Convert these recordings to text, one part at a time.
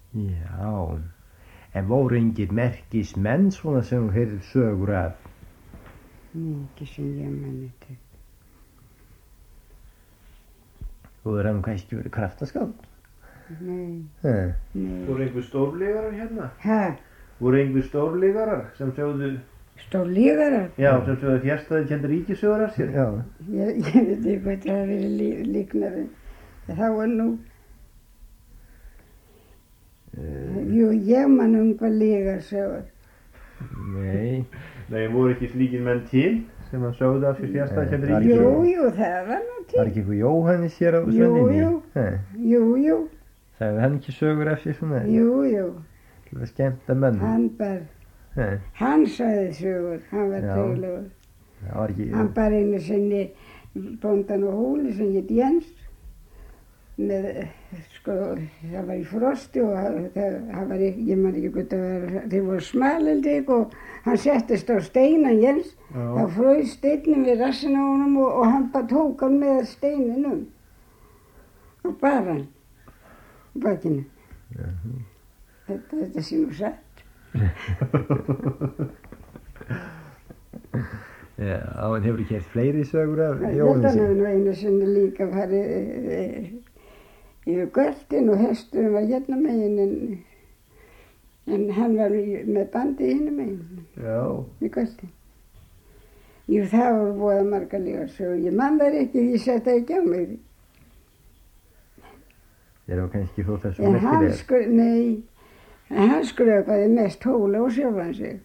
Já, en voru engir merkismenn svona sem þú heyrðir sögur af? Nei, ekki sem ég mani til. Þú hefur hann kannski verið kraftaskáld? Nei, Nei. nei. Voru einhver stórlegarar hérna? Hæ? Voru einhver stórlegarar sem sögðu, Stórlegarar? já, sem sögðu fjärstaði kendi ríkisögur af sér? Já. Ég veit ekki hvað það hafi verið líknari. Það var nú... Jú, ég man hvað legar sögur. Nei. Nei, voru ekki slíkir menn til sem að sögðu af sér fjärstaði kendi Það er Jú, ríkisögur? jú, það var nú til. Var ekki eitthvað Jóhannes hér á Jú, Svenninni? jú. Nei. Jú, jú, Sagði hann ekki sögur af sér svona? jú, jú. Til að skemmta mönnum? Hann bar, Nei. hann sagði sögur, hann var Já. duglegur. Það var ekki... Hann bar einu sinni bóndan og hóli sem hétt Jens. Með, sko, það var í frosti og það var, ég man ekki hvað það var, þeir voru smaleldig og hann settist á steinan Jens. Já. Það fröys steinnum við rassin á honum og hann bara tók hann með steininum og bar hann á bakinu. Þetta sé nú satt. Já, en hefur ekki heilt fleiri sögur af Þetta Jóhannesi? hefur nú einu sinni líka farið yfir göldin og hesturinn var hérna megin en hann var með bandið hinum megin Já. í göldin. Jú, það voru voða margar líka sögur. Ég man þær ekki, ég setja ekki á mig. Þeir eru kannski þó þessu En hann merkilegar. nei, en hann skröpaði mest hóla og sjálfan sig.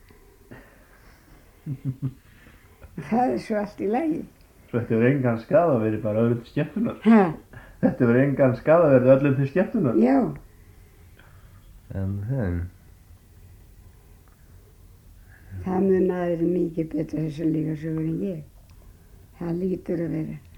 Það er svo allt í lagi. Svo þetta verið engan skaða verið bara öðrum til skemmtunar. Ha, Þetta verið engan skaða verið öllum til skemmtunar. já, En það mun aðeins mikið betra þessu líka sögur en ég. Það lítur að vera.